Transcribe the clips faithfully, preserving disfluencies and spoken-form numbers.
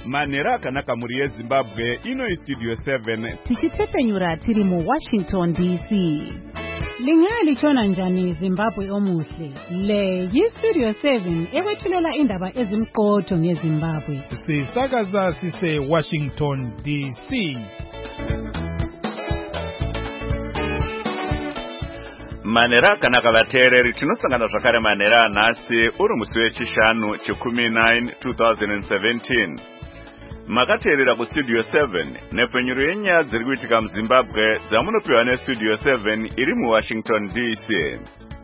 manhero akanaka muri yeZimbabwe. Ino iStudio seven tichitsepenyura tiri mu Washington D C. Lingali chona njani Zimbabwe omuhle. Le yiStudio seven ekwethulela indaba ezimqotho ngeZimbabwe. Sisakaza sise Washington D C. Manera kanaka vateereri tinosangana zvakare manera nhasi uri musi wechishanu chikumi nine two thousand seventeen. Makateerera kuStudio seven nepfenyuro yenyaya dziri kuitika muZimbabwe dzamunopiwa neStudio seven iri muWashington D C.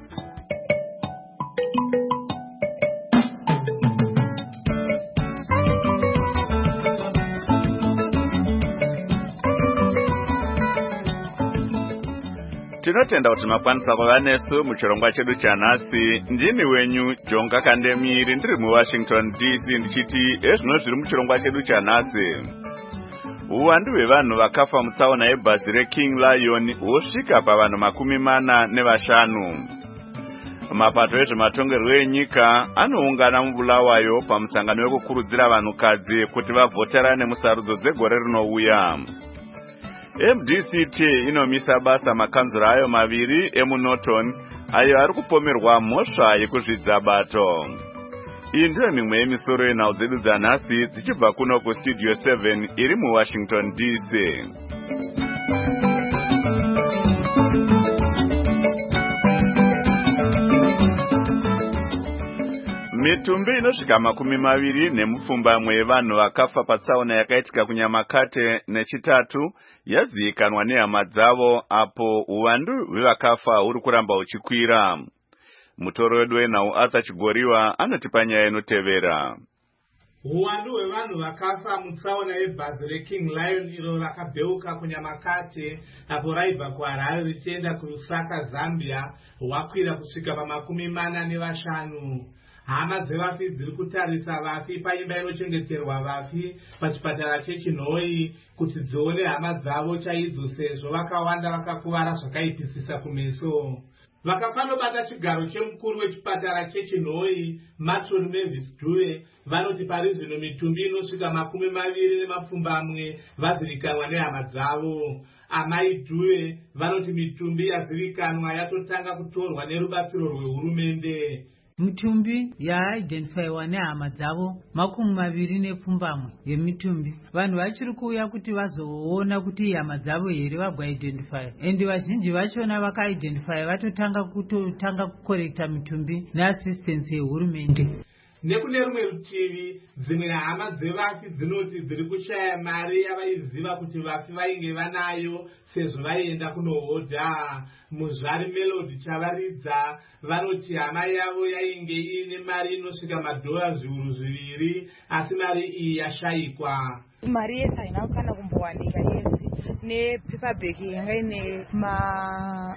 Tinotenda kuti makwanisa kuva nesu muchirongwa chedu chanhasi. Ndini wenyu Jonga Kandemiri ndiri muWashington D C ndichiti ezvino zviri muchirongwa chedu chanhasi. Uwandu hwevanhu vakafa mutsaona yebhazi reKing Lion hwosvika pavanhu makumi mana nevashanu. Mapato ezvematongerwo enyika anoungana mubulawayo pamusangano wekukurudzira vanhukadzi kuti vavhoterane musarudzo dzegore rinouya. M D C T inomisa basa makanzura ayo maviri emuNorton ayo ari kupomerwa mhosva yekuzvidza bato. Iyi ndiyo mimwe yemisoro yenhau dzedu dzanhasi dzichibva kuno kuStudio seven iri muWashington D C. Mitumbi inosvika makumi maviri nemupfumbamwe yevanhu vakafa patsaona yakaitika kuNyamakate nechitatu yazivikanwa nehama dzavo apo uwandu hwevakafa huri kuramba huchikwira. Mutoro wedu wenhau Arthur Chigoriwa anotipa nyaya inotevera. Uwandu hwevanhu vakafa mutsaona yebhazi reKing Lion iro rakabheuka kuNyamakate apo raibva kuHarare richienda kuRusaka, Zambia hwakwira kusvika pamakumi mana nevashanu. Hama dzevafi dziri kutarisa vafi paimba inochengeterwa vafi pachipatara cheChinhoi kuti dzione hama dzavo chaidzo sezvo vakawanda vakakuvara zvakaipisisa kumeso. Vakafanobata chigaro chemukuru wechipatara cheChinhoi, Matron Mavis Dube, vanoti pari zvino mitumbi inosvika makumi maviri nemapfumbamwe vazivikanwa nehama dzavo. Amai Dube vanoti mitumbi yazivikanwa yatotanga kutorwa nerubatsiro rwehurumende. Mitumbi ya-identifyiwa nehama dzavo makumi maviri nepfumbamwe yemitumbi. Vanhu vachiri kuuya kuti vazoona kuti hama dzavo here vabva-identifya. Endi vazhinji vachona vaka-identifya vatotanga kutotanga kukorekta mitumbi neassistance yehurumende. Nekune rumwe rutivi, dzimwe hama dzevafi dzinoti dziri kushaya mari yavaiziva kuti vafi vainge vanayo sezvo vaienda kunohodha. Muzvari Melody Chavaridza vanoti hama yavo yainge ine mari inosvika madhora zviuru zviviri asi mari iyi yashayikwa. Mari yese haina kana kumbowanika yese nepaperback yanga ine ma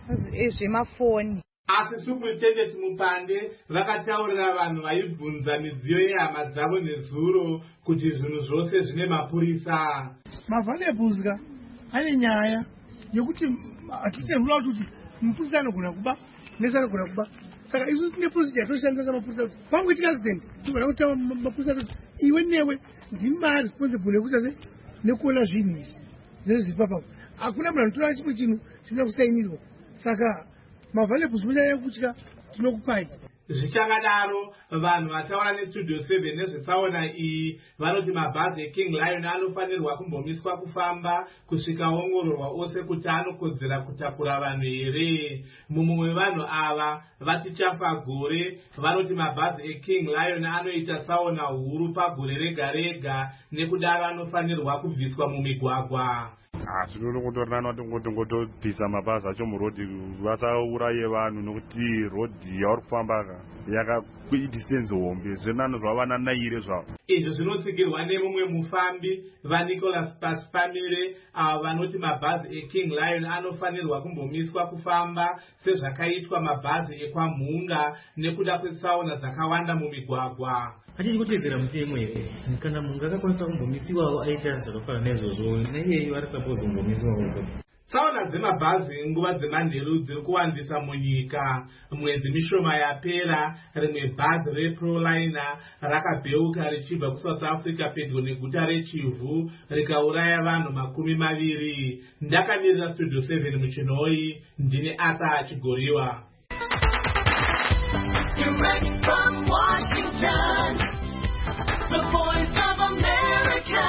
ezvemafoni. Asi Superintendent Mupande vakataurira vanhu vaibvunza midziyo yehama dzavo nezuro kuti zvinhu zvose zvine mapurisa. Mavhanebhuzga ane nyaya yokuti hatiterwula kuti mupurisa anogona kuba nese anogona kuba. Saka isu tine procedure yatoshandisa mapurisa kuti pangoitika accident tigona kuti mapurisa kuti iwe newe ndimari responsible nekuti se nekuona zvinhu izvi zvezviri papapo. Hakuna munhu anotora chimwe chinhu chisina kusainirwa. Saka mavhanebhuzga munyaya kutya tinokupai. Zvichakadaro vanhu vataura neStudio seven nezvetsaona iyi vanoti mabhazi eKing Lion anofanirwa kumbomiswa kufamba kusvika ongororwa ose kuti anokodzera kutakura vanhu here. Mumwe wevanhu ava vati chafa gore vanoti mabhazi eKing Lion anoita tsaona huru pagore rega rega nekudaro anofanirwa kubviswa mumigwagwa. Zvinoda kutorana kuti ngotobvisa mabhazi acho murodhi vasauraye vanhu nokuti rodhi yauri kufamba yakadistance hombe zvenano zvavana naire zvavo. Izvo zvinotsigirwa nemumwe mufambi vaNicholas Paspamire avo vanoti mabhazi eKing Lion anofanirwa kumbomiswa kufamba sezvakaitwa mabhazi ekwamhunga nekuda kwetsaona dzakawanda mumigwagwa. Achiri kutedzera mutemo here kana munhu akakwanisa kumbomisiwawo aita zvakafana naizvozvo naiyeyo ari suppose kumbomisiwawo. Tsaona dzemabhazi nguva dzemanheru dziri kuwandisa munyika. Mwedzi mishoma yapera rimwe bhazi reProliner rakabheuka richibva kuSouth Africa pedyo neguta reChivu rikauraya vanhu makumi maviri. Ndakamirira Studio seven muchinoi, ndini Asa Chigoriwa. Direct from Washington, the voice of America,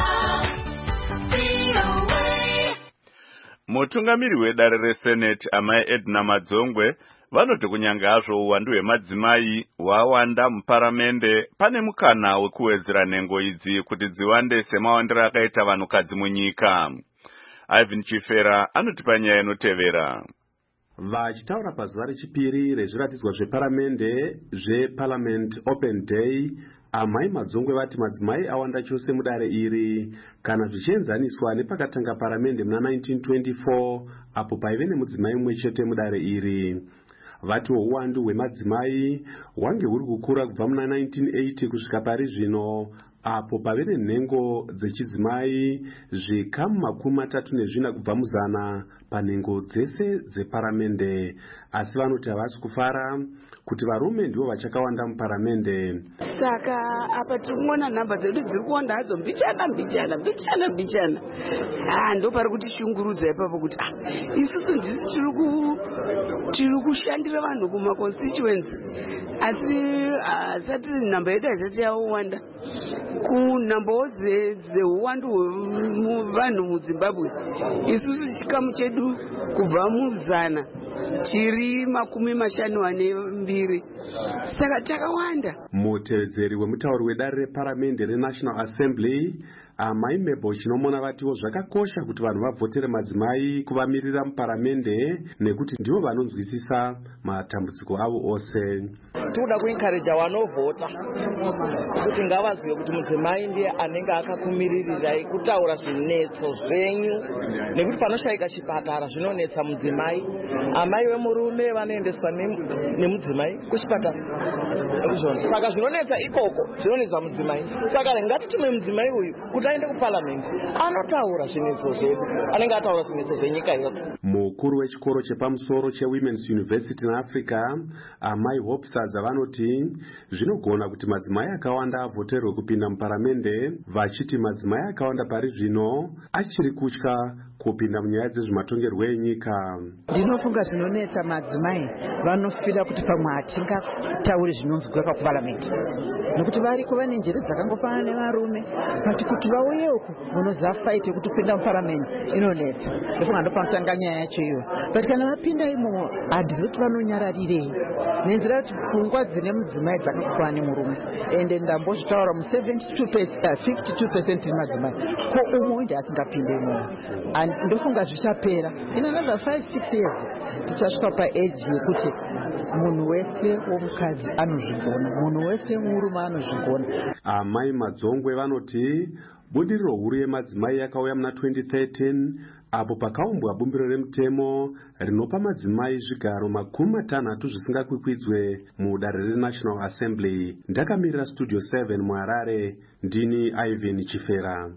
V O A. Mutungamiri wedare reSenate amai Edna Madzongwe vanoti kunyanga hazvo uwandu hwemadzimai hwawanda muparamende, pane mukana wekuwedzera nhengo idzi kuti dziwande semawandiro akaita vanhukadzi munyika. Ivan Chifera anotipa nyaya inotevera. Vachitaura pazuva rechipiri rezviratidzwa zveparamende zveParliament Open Day, amai Madzongwe vati madzimai awanda chose mudare iri kana zvichienzaniswa nepakatanga paramende muna nineteen twenty-four apo paive nemudzimai mumwe chete mudare iri. Vati uwandu hwemadzimai hwange huri kukura kubva muna nineteen eighty kusvika pari zvino apo pave nenhengo dzechidzimai zvikamu makumi matatu nezvina kubva muzana panhengo dzese dzeparamende, asi vanoti havasi kufara kuti varume ndivo vachakawanda muparamende. Saka apa tikuona nhamba dzedu dziri kuwanda hadzo mbichana mbichana mbichana mbichana. Ah, ndo pari kuti shungurudza ipapo kuti ah, isusu ndisi tiri ku tiri kushandira vanhu kuma constituency, asi asati nhamba yedu haisati yawanda kunhambawo dzeuwandu hwevanhu muZimbabwe. Isusu chikamu chedu kubva muzana tiri makumi mashanu ane mbiri, saka takawanda. Mutevedzeri wemutauri wedare reparamende reNational Assembly amai Mabel Chinomona vatiwo zvakakosha kuti vanhu vavhotere madzimai kuvamirira muparamende nekuti ndivo vanonzwisisa matambudziko avo ose. Tinoda kuencourage vanovhota kuti ngavazive kuti mudzimai ndiye anenge akakumiririrai kutaura zvinetso zvenyu, nekuti panoshayika chipatara zvinonetsa mudzimai. Amai vemurume vanoendeswa nemudzimai kuchipatara, saka zvinonetsa ikoko zvinonetsa mudzimai. Saka ngatitume mudzimai uyu kuti aende kuparliament anotaura zvinetso zvedu, anenge ataura zvinetso zvenyika yose. Mukuru wechikoro chepamusoro cheWomen's University in Africa amai Hope Sadza vanoti zvinogona kuti madzimai akawanda avhoterwe kupinda muparamende, vachiti madzimai akawanda pari zvino achiri kutya kupinda munyaya dzezvematongerwo enyika. Ndinofunga zvinonetsa madzimai vanofira kuti pamwe hatingatauri zvinonzwika paparliament, nekuti variko vane njere dzakangofanana nevarume, vati kuti vauye uku munozafaite kuti kupinda muparliament inonetsa. Ndofunga ndopanotanga nyaya yacho iyo, but kana vapinda imomo handizoti vanonyararirei nenzira kuti pfungwa dzine mudzimai dzakafanana nemurume, ende ndambozvitaura mu fifty-two percent madzimai ko umwe ndi asingapinde imomo. Ndofunga zvichapera in another five six years tichasvika paeji yekuti munhu wese womukadzi anozvigona, munhu wese murume anozvigona. Amai Madzongwe vanoti budiriro huru yemadzimai yakauya muna twenty thirteen apo pakaumbwa bumbiro remutemo rinopa madzimai zvigaro makumi matanhatu zvisingakwikwidzwe mudare reNational Assembly. Ndakamirira Studio seven muHarare, ndini Ivan Chifera.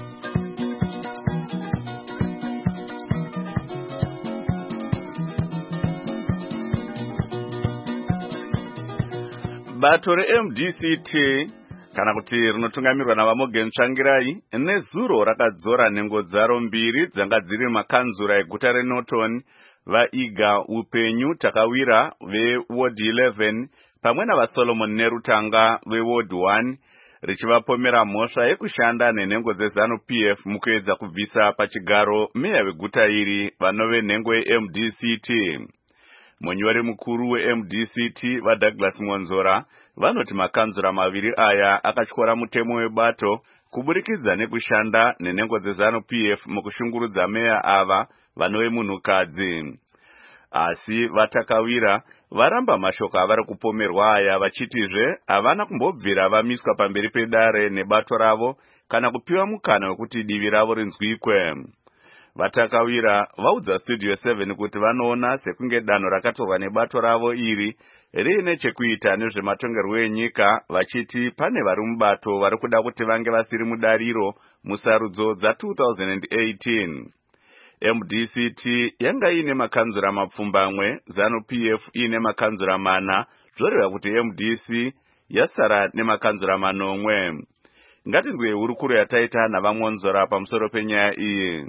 Bato reM D C T kana kuti rinotungamirwa naVaMorgan Tsvangirai nezuro rakadzora nhengo dzaro mbiri dzanga dziri makanzura eguta reNorton, vaIga Upenyu Takawira veWard eleven pamwe navaSolomon Nerutanga veWard one, richivapomera mhosva yekushanda nenhengo dzeZanu-P F mukuedza kubvisa pachigaro meya veguta iri vanove nhengo yeM D C T. Munyori mukuru weM D C T vaDouglas Monzora vanoti makanzura maviri aya akatyora mutemo webato kuburikidza nekushanda nenhengo dzeZanu-P F mukushungurudza meya ava vanove munhukadzi. Asi vaTakawira varamba mashoko avari kupomerwa aya vachitizve havana kumbobvira vamiswa pamberi pedare nebato ravo kana kupiwa mukana wekuti divi ravo rinzwikwe. VaTakawira vaudza Studio seven kuti vanoona sekunge danho rakatorwa nebato ravo iri riine chekuita nezvematongerwo enyika, vachiti pane vari mubato vari kuda kuti vange vasiri mudariro musarudzo dza two thousand eighteen. M D C T yanga ine makanzura mapfumbamwe, ZANU P F ine makanzura mana, zvoreva kuti M D C yasara nemakanzura manomwe. Ngatinzwe hurukuro yataita navamwonzora pamusoro penyaya iyi.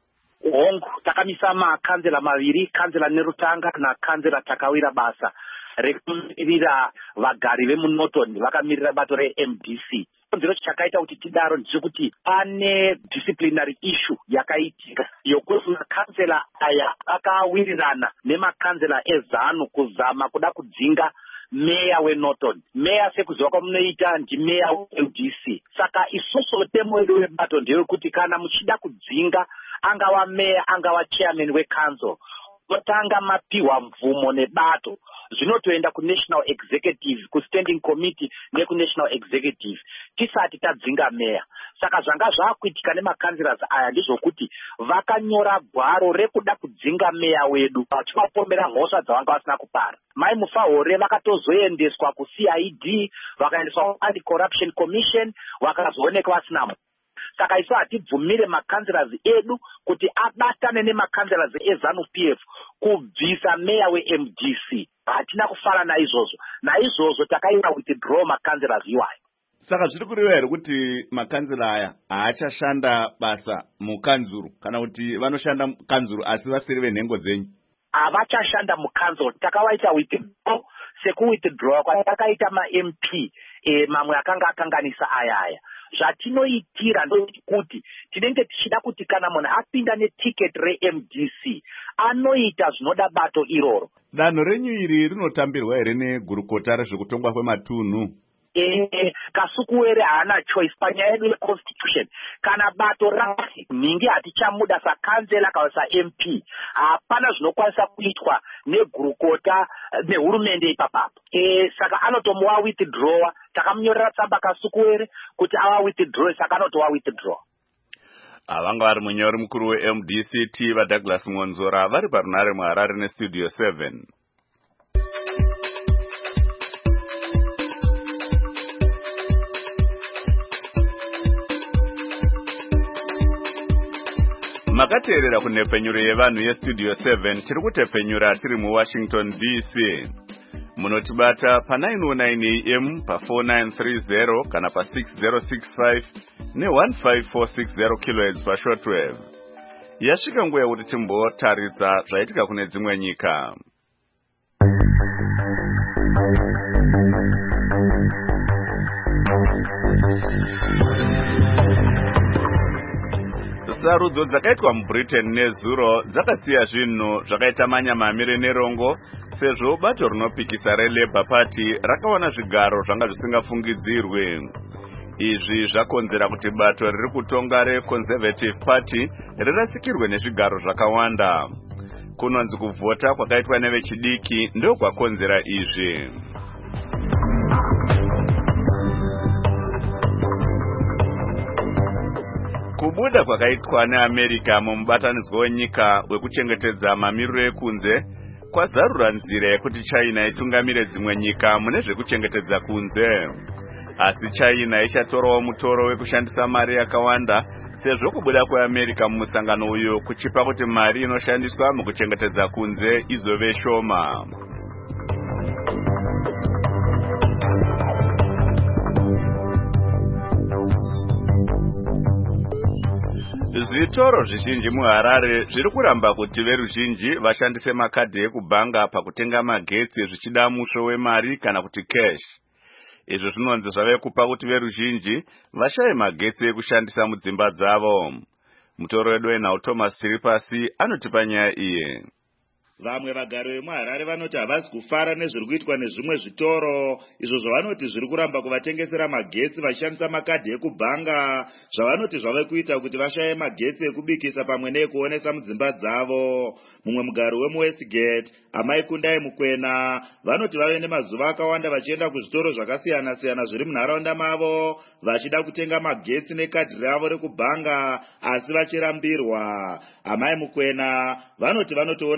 Hongu takamisa makanzela maviri, kanzela Nerutanga na kanzela Takawira basa rekumirira vagari vemuNorton vakamirira bato re-M D C. Ndiro chakaita kuti tidaro ndechekuti pane disciplinary issue yakaitika yokuti makanzela aya akawirirana nemakanzela eZANU kuzama kuda kudzinga meya weNorton. Meya sekuziva kwamunoita ndimeya we-M D C. Saka isusu mutemo wedu webato ndeyekuti kana muchida kudzinga angava meya angava chairman weCouncil, motanga mapiwa mvumo nebato zvinotoenda kuNational Executive, kuStanding Committee nekuNational Executive tisati tadzinga meya. Saka zvanga zvakuitika nemakanzilers aya ndizvokuti vakanyora gwaro rekuda kudzinga meya wedu vachivapombera mhosva dzavanga vasina kupara. Mai Mufahore vakatozoendeswa kuC I D, vakaendeswa kuAnti-Corruption Commission, vakazooneka vasina. Saka isu hatibvumire makanzilers edu kuti abatane nemakanzilers eZANU P F kubvisa meya we-M D C. Hatina kufara naizvozvo. Naizvozvo takaita withdraw makanzilers iwayo. Saka zviri kureva here kuti makanzila aya haachashanda basa mukanzuru kana kuti vanoshanda mukanzuru asi vasiri venhengo dzenyu? Havachashanda mukanzuru. Takawaita withdraw, sekuwithdraw kwatakaita ma-M P e, mamwe akanga akanganisa ayaya. Zvatinoitira ndekuti tinenge tichida kuti kana munhu apinda neticket re-M D C anoita zvinoda bato iroro. Danho renyu iri rinotambirwa here negurukota rezvekutongwa kwematunhu? Eh, Kasukuwere haana choice panyaya yedu yeconstitution. Kana bato rasi ningi hatichamuda sakanzela kana sa-M P, hapana zvinokwanisa kuitwa negurukota nehurumende ipapapo. Eh, saka anotomuwa withdraw. Takamunyorera tsamba Kasukuwere kuti ava withdraw, saka anotowa withdraw. Avanga vari munyori mukuru we-M D C T vaDouglas Mwonzora vari parunare muHarare neStudio seven. Makateerera kunhepfenyuro yevanhu yeStudio seven tiri kutepfenyura tiri muWashington D C. Munotibata pa nine oh nine A M pa four nine three zero kana pa six zero six five ne one five four six zero kilohertz pa shortwave. Yasvika nguva yekuti timbotaridza zvaitika kune dzimwe nyika. Sarudzo dzakaitwa muBritain nezuro dzakasiya zvinhu zvakaita manyamamire nerongo sezvo bato rinopikisa reLabour Party rakawana zvigaro zvanga zvisingafungidzirwe. Izvi zvakonzera kuti bato riri kutonga reConservative Party rirasikirwe nezvigaro zvakawanda. Kunonzi kuvhota kwakaitwa nevechidiki ndokwakonzera izvi. Kubuda kwakaitwa neAmerica mumubatanidzwa wenyika wekuchengetedza mamiriro ekunze kwazarura nzira yekuti China itungamire dzimwe nyika mune zvekuchengetedza kunze. Asi China ichatorawo mutoro wekushandisa mari yakawanda sezvo kubuda kweAmerica mumusangano uyu kuchipa kuti mari inoshandiswa mukuchengetedza kunze izove shoma. Zvitoro zvizhinji muHarare zviri kuramba kuti veruzhinji vashandise makadhi ekubhanga pakutenga magetsi zvichida musho wemari kana kuti cash. Izvo zvinonzi zvave kupa kuti veruzhinji vashaye magetsi ekushandisa mudzimba dzavo. Mutoro wedu wenhau Thomas Chiripasi anotipa nyaya iyi. Vamwe vagari vemuHarare vanoti havasi kufara nezviri kuitwa nezvimwe zvitoro izvo zvavanoti zviri kuramba kuvatengesera magetsi vachishandisa makadhi ekubhanga, zvavanoti zvave kuita kuti vashaye magetsi ekubikisa pamwe neekuonesa mudzimba dzavo. Mumwe mugari wemuWestgate, Amai Kundai Mukwena, vanoti vave nemazuva akawanda vachienda kuzvitoro zvakasiyana siyana zviri munharaunda mavo vachida kutenga magetsi nekadhi ravo rekubhanga asi vachirambirwa. Amai Mukwena vanoti vanotoona zviri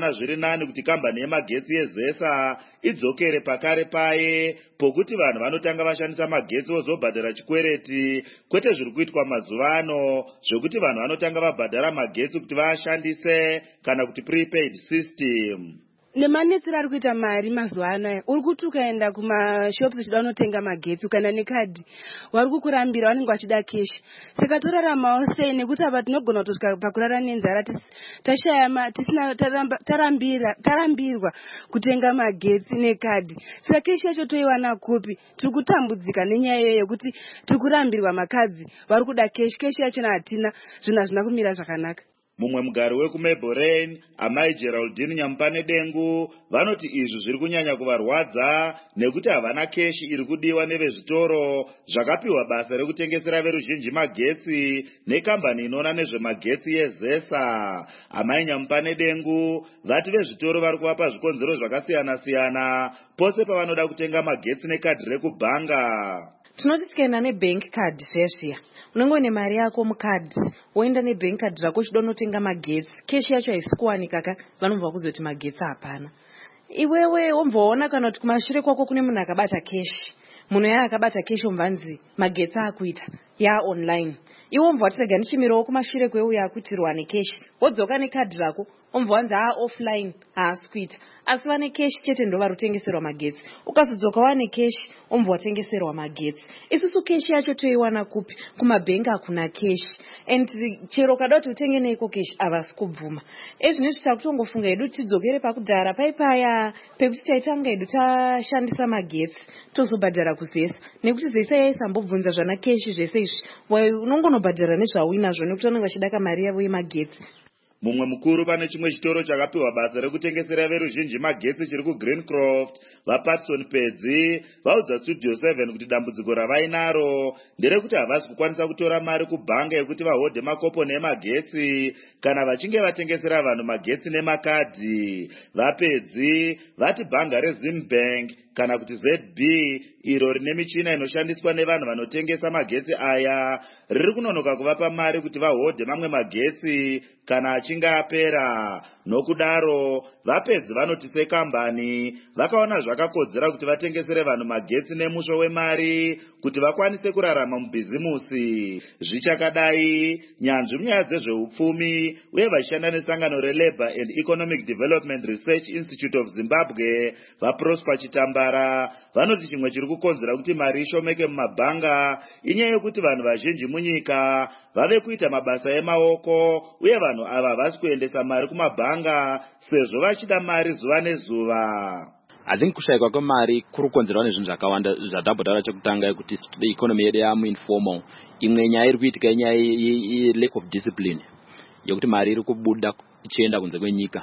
nani kuti kambani yemagetsi yezesa idzokere pakare paye pokuti vanhu vanotanga vashandisa magetsi vozobhadhara chikwereti, kwete zviri kuitwa mazuva ano zvekuti vanhu vanotanga vabhadhara magetsi kuti vaashandise kana kuti prepaid system. Nemanetsero ari kuita mari mazuva anaya, uri kuti ukaenda kumashops uchida unotenga magetsi ukaenda nekadhi vari kukurambira, vanenge vachida keshi. Saka toraramawo sei nekuti apa tinogona kutosvika pakurara nenzara tashaya tisina tarambira tarambirwa kutenga magetsi nekadhi. Saka keshi yacho toiwana kupi? Tiri kutambudzika nenyaya iyoyo yekuti tiri kurambirwa makadzi vari kuda keshi, keshi yacho hatina, zvinhu hazvina kumira zvakanaka. Mumwe mugari wekuMablelane, amai Geraldine Nyamupane Dengu, vanoti izvi zviri kunyanya kuvarwadza nekuti havana keshi iri kudiwa nevezvitoro zvakapiwa basa rekutengesera veruzhinji magetsi nekambani inoona nezvemagetsi yezesa. Amai Nyamupane Dengu vati vezvitoro vari kuvapa zvikonzero zvakasiyana siyana pose pavanoda kutenga magetsi nekadhi rekubhanga. Tinoti tikaenda nebank card zvesviya, unenge une mari yako mukadhi, woenda nebank card rako uchida unotenga magetsi, keshi yacho haisi kuwanika ka, vanobva kuzoti magetsi hapana. Iwewe womboona kana kuti kumashure kwako kune munhu akabata keshi, munhu yaya akabata keshi omvanzi magetsi akuita ya online. Iwe womva watirega ndichimirawo kumashure kweuya akutirwa nekeshi, wodzoka nekadhi rako omvanzi haa offline haasi kuita, asi vane keshi chete ndo vari kutengeserwa magetsi. Ukazodzoka wane keshi omva watengeserwa magetsi. Isusu keshi yacho toiwana kupi? Kumabhengi hakuna keshi, and chero kada kuti utenge neiko keshi havasi kubvuma. Ezvinezvi takutongofunga hedu tidzokere pakudhara paipaya pekuti taitanga hedu tashandisa magetsi tozobhadhara kuzesa, nekuti zesa yaisambobvunza zvana keshi zvese izvi unongonobhadhara nezvauinazvo nekuti vanenge vachida kamari yavo yemagetsi. Mumwe mukuru pane chimwe chitoro chakapiwa basa rekutengesera veruzhinji magetsi chiri kuGreencroft, vaPatson Pedzi vaudza Studio seven kuti dambudziko ravainaro nderekuti havasi kukwanisa kutora mari kubhanga yekuti vahodhe makopo nemagetsi kana vachinge vatengesera vanhu magetsi nemakadhi. VaPedzi vati bhanga reZimbank kana kuti Z B iro rine michina inoshandiswa nevanhu vanotengesa magetsi aya riri kunonoka kuvapa mari kuti vahodhe mamwe magetsi kana achinge apera. Nokudaro VaPedzi vanoti sekambani vakaona zvakakodzera kuti vatengesere vanhu magetsi nemusho wemari kuti vakwanise kurarama mubhizimusi. Zvichakadai, nyanzvi munyaya dzezveupfumi uye vachishanda nesangano reLabour and Economic Development Research Institute of Zimbabwe vaProsper Chitambara vanoti chimwe chiri kukonzera kuti mari ishomeke mumabhanga inyaya yekuti vanhu vazhinji munyika vave kuita mabasa emaoko uye vanhu ava havasi kuendesa mari kumabhanga sezvo vachida mari zuva nezuva. I think kushayikwa kwemari kuri kukonzerwa nezvinhu zvakawanda zvatambotaura chekutanga kuti economy yedu yamuinformal. Imwe nyaya iri kuitika inyaya ye-lack of discipline yekuti mari iri kubuda ichienda kunze kwenyika.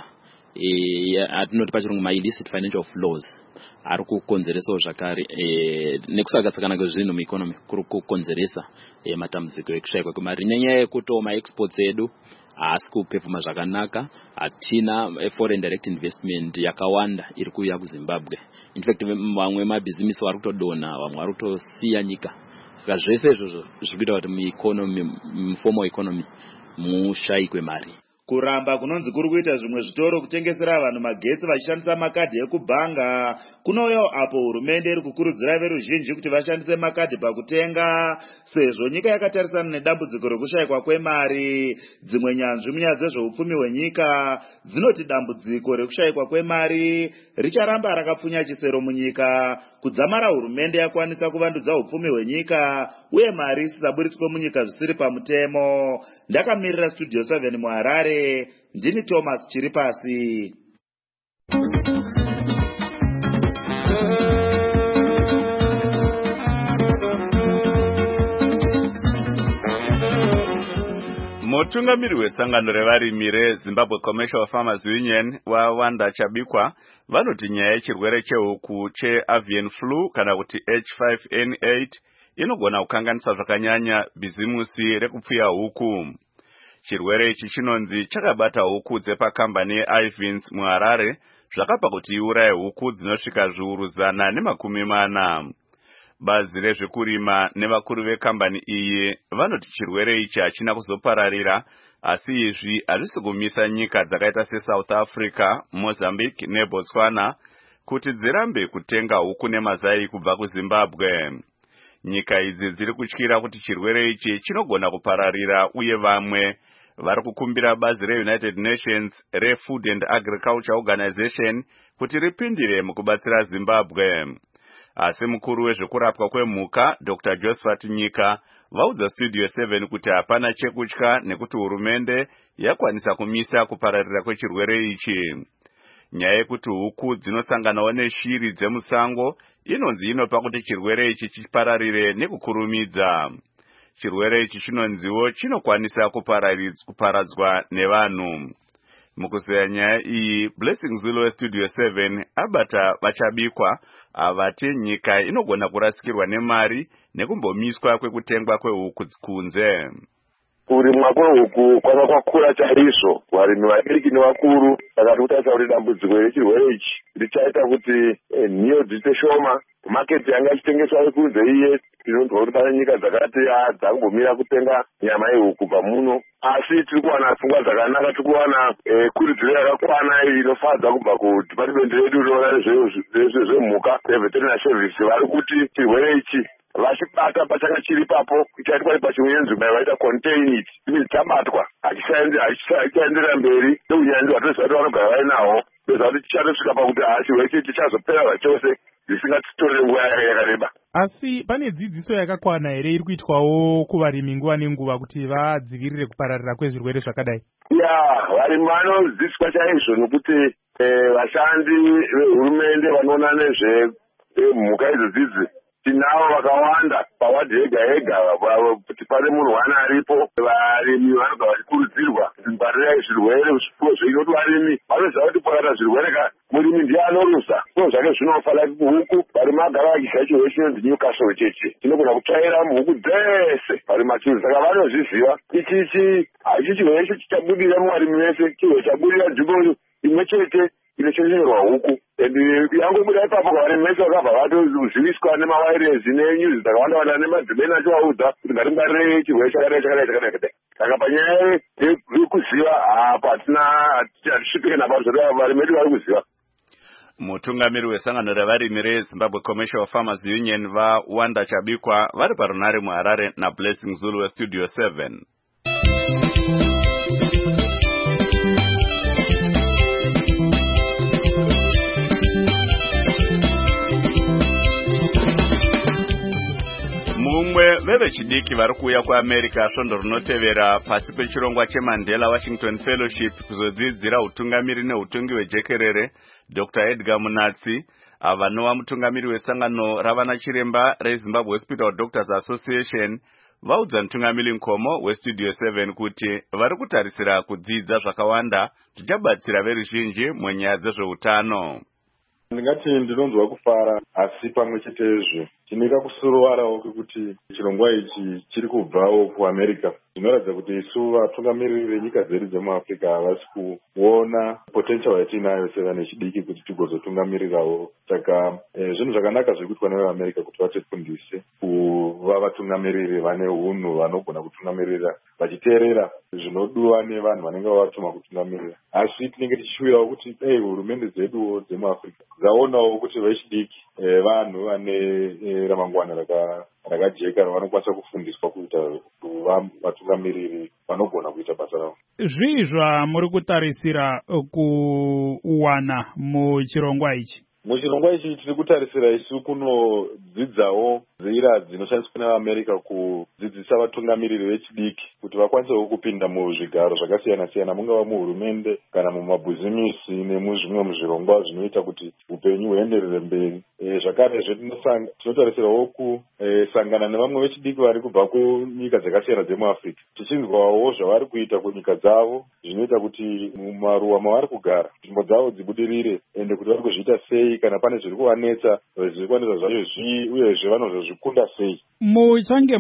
Atinoti pachirungu ma-illicit financial flows ari kukonzeresawo zvakare nekusakatsikana kwezvinhu mueconomy kuri kukonzeresa matambudziko ekushayikwa kwemari nenyaya yekuti ma-exports edu haasi kupefuma zvakanaka, hatina foreign direct investment yakawanda iri kuuya kuZimbabwe. In fact vamwe mabhizimisi vari kutodonha, vamwe vari kutosiya nyika. Saka zvese izvozvo zviri kuita kuti mueconomy, muformal economy mushayikwe mari. Kuramba kunonzi kuri kuita zvimwe zvitoro kutengesera vanhu magetsi vachishandisa makadhi ekubhanga kunouyawo apo hurumende iri kukurudzira veruzhinji kuti vashandise makadhi pakutenga sezvo nyika yakatarisana nedambudziko rekushayikwa kwemari. Dzimwe nyanzvi munyaya dzezveupfumi hwenyika dzinoti dambudziko rekushayikwa kwemari richaramba rakapfunya chisero munyika kudzamara hurumende yakwanisa kuvandudza upfumi hwenyika uye mari isisaburitswe munyika zvisiri pamutemo. Ndakamirira Studio seven muHarare, ndini Thomas Chiripasi. Mutungamiri wesangano revarimi reZimbabwe Commercial Farmers Union waWanda Chabikwa vanoti nyaya yechirwere chehuku cheavian flu kana kuti H five N eight inogona kukanganisa zvakanyanya bhizimusi rekupfuya huku. Chirwere ichi chinonzi chakabata huku dzepakambani yeIvins muHarare zvakapa kuti iuraye huku dzinosvika zviuru zana nemakumi mana. Bazi rezvekurima nevakuru vekambani iyi vanoti chirwere ichi hachina kuzopararira, asi izvi hazvisi kumisa nyika dzakaita seSouth Africa, Mozambique neBotswana kuti dzirambe kutenga huku nemazai kubva kuZimbabwe. Nyika idzi dziri kutyira kuti chirwere ichi chinogona kupararira, uye vamwe vari kukumbira bazi reUnited Nations reFood and Agriculture Organization kuti ripindire mukubatsira Zimbabwe. Asi mukuru wezvekurapwa kwemhuka Doctor Josephat Nyika vaudza Studio seven kuti hapana chekutya nekuti hurumende yakwanisa kumisa kupararira kwechirwere ichi. Nyaya yekuti huku dzinosanganawo neshiri dzemusango inonzi inopa kuti chirwere ichi chipararire nekukurumidza. Chirwere ichi chinonziwo chinokwanisa kuparadzwa nevanhu. Mukuzeya nyaya iyi, Blessing Zulu weStudio seven abata vachabikwa avati nyika inogona kurasikirwa nemari nekumbomiswa kwekutengwa kwehuku kunze. Kurimwa kwehuku kwava kwakura chaizvo, varimi vadiki nevakuru vakati kutarisa kuti dambudziko rechirwere ichi richaita kuti nhiyo dziite shoma, maketi yanga ichitengeswa kunze iye, tinonzwa kuti pane nyika dzakati dzakumbomira kutenga nyama yehuku pamuno. Asi tiri kuwana pfungwa dzakanaka, tiri kuwana kuridziro yakakwana inofadza kubva kuDepartment redu rinoona nezvezvemhuka reVeterinary Service, vari kuti chirwere ichi vachibata pachanga chiri papo chaitwa pachimwenzi mai vaita contain it, imi chabatwa hachichaenderera mberi neunyanzvi hwatoziva kuti vanogara vainawo, ndoziva kuti chichatosvika pakuti chirwere ichi chichazopera chose zvisingatitorere nguva yakareba. Asi pane dzidziso yakakwana here iri kuitwawo kuvarimi nguva nenguva kuti vadzivirire kupararira kwezvirwere zvakadai? Ya, varimi vanodzidziswa chaizvo nokuti vashandi vehurumende vanoona nezvemhuka idzodzi tinavo vakawanda pawadhi yega yega, kuti pane munhu wana aripo. Varimi vanobva vachikurudzirwa kungwarira zvirwere zvipfuwo zvedu, kuti varimi vanoziva kuti pakata zvirwere ka murimi ndiye anorusa zvipfuwo zvake zvinofa. Like huku, varimi vagara vachidya chirwere chinonzi Newcastle chechi chinogona kutsvaira muhuku dzese varimi vachidya, saka vanozviziva ichichi hachi chirwere icho chichabudira muvarimi vese, chirwere chabudira nzvimbo imwe chete inochechererwa huku. Yangobuda ipapo kwavarimi vese vakabva vatoziviswa nemawayirezi nenyuzi dzakawanda wanda nemadzimeni achivaudza kuti ngatingwarire chirwere chakadai chakadai chakadai chakadai. Saka panyaya yekuziva hapo hatina hatisvipike napato, zvokuti varimi vedu vari kuziva. Mutungamiri wesangano revarimi reZimbabwe Commercial Farmers Union vaWanda Chabikwa vari parunare muHarare naBlessing Zulu weStudio seven. Mumwe vevechidiki vari kuuya kuAmerica svondo rinotevera pasi pechirongwa cheMandela Washington Fellowship kuzodzidzira utungamiri neutongi hwejekerere, Doctor Edgar Munatsi, avanova mutungamiri wesangano ravana chiremba reZimbabwe Hospital Doctors Association, vaudza mutungamiri Nkomo weStudio seven kuti vari kutarisira kudzidza zvakawanda zvichabatsira veruzhinji munyaya dzezveutano. Ndingati ndinonzwa kufara, asi pamwe chetezvo tinika kusuruvarawo kuti chirongwa ichi chiri kubvawo kuAmerica. Zvinoratidza kuti isu vatungamiriri venyika dzedu dzemuAfrica havasi kuona potential yatinayo sevane chidiki kuti tigozotungamirirawo. Saka zvinhu zvakanaka zviri kuitwa neveAmerica kuti vatifundise kuva vatungamiriri vane unhu vanogona kutungamirira vachiteerera zvinodiwa nevanhu vanenge vavatuma kutungamirira. Asi tinenge tichishuvirawo kuti dai hurumende dzeduwo dzemuAfrica dzaonawo kuti vechidiki vanhu vane ramangwana rakajeka vanokwanisa kufundiswa kuita kuva vatungamiriri vanogona kuita basa ravo. Zvii zvamuri kutarisira kuwana muchirongwa ichi? Muchirongwa ichi tiri kutarisira isu kunodzidzawo nzira dzinoshandiswa nevaAmerica kudzidzisa vatungamiriri vechidiki kuti vakwanisewo kupinda muzvigaro zvakasiyana siyana, mungava muhurumende kana mumabhizimisi nemuzvimwe muzvirongwa zvinoita kuti upenyu huenderere mberi. Zvakarezve tinotarisirawo kusangana nevamwe vechidiki vari kubva kunyika dzakasiyana dzemuAfrica, tichinzwawo zvavari kuita kunyika dzavo zvinoita kuti mumaruwa mavari kugara nzvimbo dzavo dzibudirire, ende kuti vari kuzviita sei kana pane zviri kuvanetsa zviri kuvanetsa zvacho zvii uyezve vanozozvikunda sei. Muchange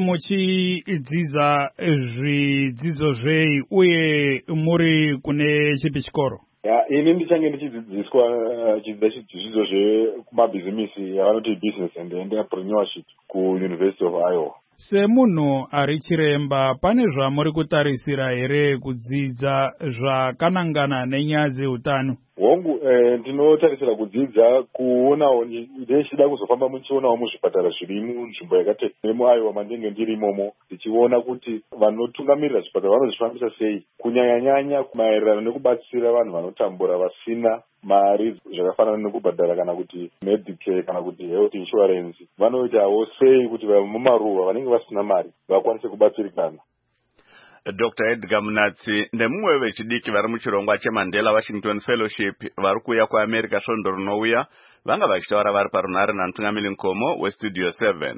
muchidzidza zvidzidzo zvei uye muri kune chipi chikoro? ya ini ndichange ndichidzidziswa chidzidza zvidzidzo zvekumabhizimisi yavanoti business and entrepreneurship kuuniversity of Iowa. Semunhu ari chiremba, pane zvamuri kutarisira here kudzidza zvakanangana nenyaya dzeutano? Hongu eh, ndinotarisira kudzidza kuonawo ndichida kuzofamba muchionawo muzvipatara zviri munzvimbo yakati nemuAiowa mandinge ndiri imomo, ndichiona kuti vanotungamirira zvipatara vanozvifambisa sei, kunyanya-nyanya maererano nekubatsira vanhu vanotambura vasina mari zvakafanana nekubhadhara kana kuti medicare kana kuti health insurance, vanoitawo sei kuti mumaruwa vanenge vasina mari vakwanise kubatsirikana. Doctor Edgar Munatsi ndemumwe vechidiki vari muchirongwa cheMandela Washington Fellowship vari kuuya kuAmerica svondo rinouya, vanga vachitaura vari parunare namutungamiri Nkomo weStudio seven.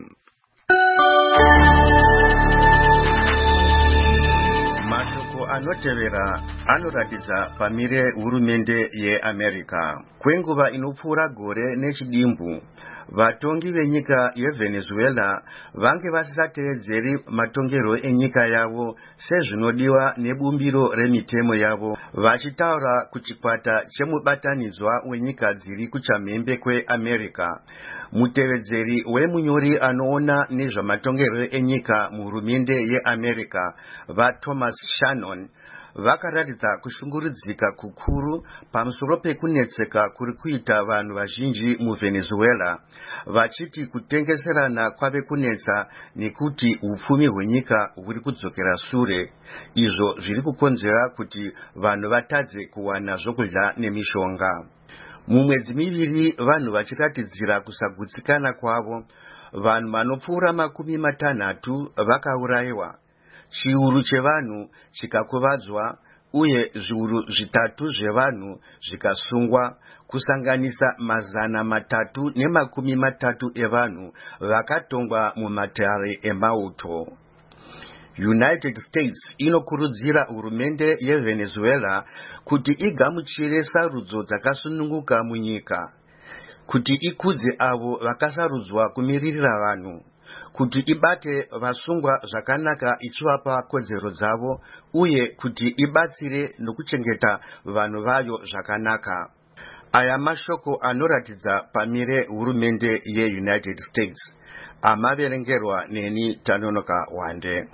Mashoko anotevera anoratidza pamire hurumende yeAmerica. Kwenguva inopfuura gore nechidimbu, vatongi venyika yeVenezuela vange vasisatevedzeri matongero enyika yavo sezvinodiwa nebumbiro remitemo yavo, vachitaura kuchikwata chemubatanidzwa wenyika dziri kuchamhembe kweAmerica. Mutevedzeri wemunyori anoona nezvamatongero enyika muhurumende yeAmerica, vaThomas Shannon, vakaratidza kushungurudzika kukuru pamusoro pekunetseka kuri kuita vanhu vazhinji muVenezuela, vachiti kutengeserana kwave kunetsa nekuti upfumi hwenyika huri kudzokera sure, izvo zviri kukonzera kuti vanhu vatadze kuwana zvokudya nemishonga. Mumwedzi miviri vanhu vachiratidzira kusagutsikana kwavo, vanhu vanopfuura makumi matanhatu vakaurayiwa, chiuru chevanhu chikakuvadzwa uye zviuru zvitatu zvevanhu zvikasungwa, kusanganisa mazana matatu nemakumi matatu evanhu vakatongwa mumatare emauto. United States inokurudzira hurumende yeVenezuela kuti igamuchire sarudzo dzakasununguka munyika, kuti ikudze avo vakasarudzwa kumiririra vanhu, kuti ibate vasungwa zvakanaka ichivapa kodzero dzavo, uye kuti ibatsire nokuchengeta vanhu vayo zvakanaka. Aya mashoko anoratidza pamire hurumende yeUnited States. Amaverengerwa neni Tanonoka Wande.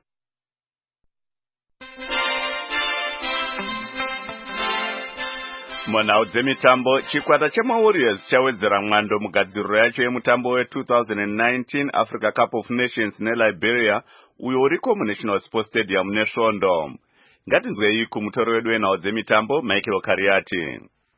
Munhau dzemitambo, chikwata chemaWarriors chawedzera mwando mugadziriro yacho yemutambo we twenty nineteen Africa Cup of Nations neLiberia, uyo uriko muNational Sports Stadium neSvondo. Ngatinzwei kumutori wedu wenhau dzemitambo Michael Kariati.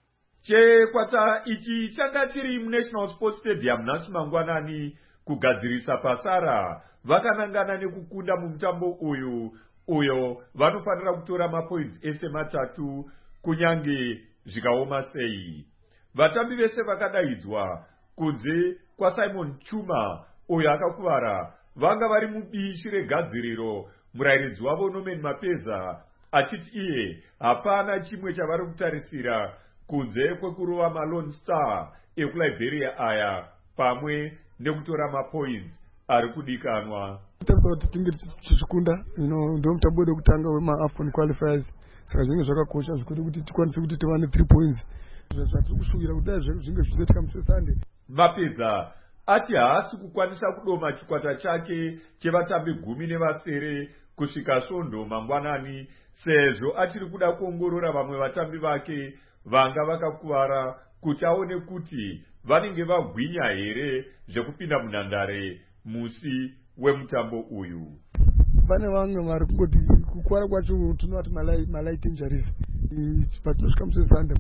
Chikwata ichi changa chiri muNational Sports Stadium nhasi mangwanani kugadzirisa pasara, vakanangana nekukunda mumutambo uyu uyo vanofanira kutora mapoints ese matatu kunyange zvikaoma sei. Vatambi vese vakadaidzwa kunze kwaSimon Chuma uyo akakuvara vanga vari mubishi regadziriro, murairidzi wavo Norman Mapeza achiti iye hapana chimwe chavari kutarisira kunze kwekuruva maLone Star ekuLiberia aya pamwe nekutora mapoints ari kudikanwa. Tarisira kuti tinge tichikunda, ndio mutambo wedu wekutanga wemaAFCON qualifiers, saka zvinenge zvakakosha zvikuru kuti tikwanise kuti tiwane three points. Zvatiri kushugira kuti zvinge zvizoitika musi weSunday. Mapedza ati haasi kukwanisa kudoma chikwata chake chevatambi gumi nevasere kusvika Svondo mangwanani, sezvo achiri kuda kuongorora vamwe vatambi vake vanga vakakuvara kuti aone kuti vanenge vagwinya here zvekupinda munhandare musi wemutambo uyu. Pane vamwe vari kungoti kukuvara kwacho tinovati malight injuries, patinosvika musi weSunday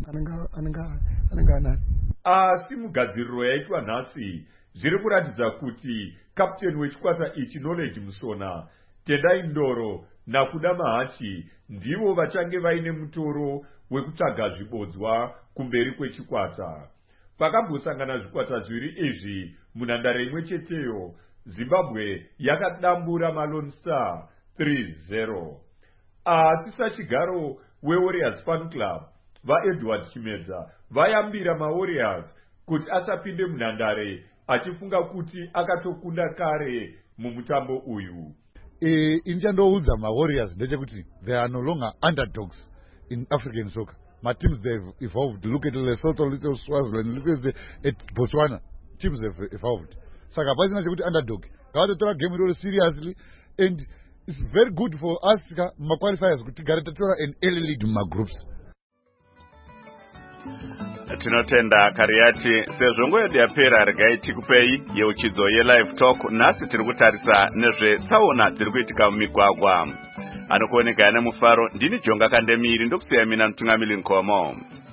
anenge anani. Asi mugadziriro yaitwa nhasi zviri kuratidza kuti kapteni wechikwata ichi Knowledge Musona, Tendai Ndoro naKuda Mahachi ndivo vachange vaine mutoro wekutsvaga zvibodzwa kumberi kwechikwata. Pakambosangana zvikwata zviviri izvi munhandare imwe cheteyo, Zimbabwe yakadambura maLone Star three zero. Asi sachigaro weWarriors Fan Club, vaEdward Chimedza vayambira maWarriors kuti asapinde munhandare achifunga kuti akatokunda kare mumutambo uyu. E, inchandoudza maWarriors ndechekuti they are no longer underdogs in African soccer. ma-teams they've evolved. Look at Lesotho, look at Swaziland, look at, at Botswana. Teams have evolved. Saka pasina chekuti underdog. Ngavatotora game iroro seriously, and it's very good for us ma-qualifiers kuti tigare tatora an early lead muma-groups. Tinotenda Kariati sezvo nguva yedu yapera regai tikupei yeuchidzo ye-live talk. Nhasi tiri kutarisa nezvetsaona dziri kuitika mumigwagwa. Anokuoneka ane mufaro ndini Jonga Kandemiri ndokusiya mina Mutungamiri Nkomo.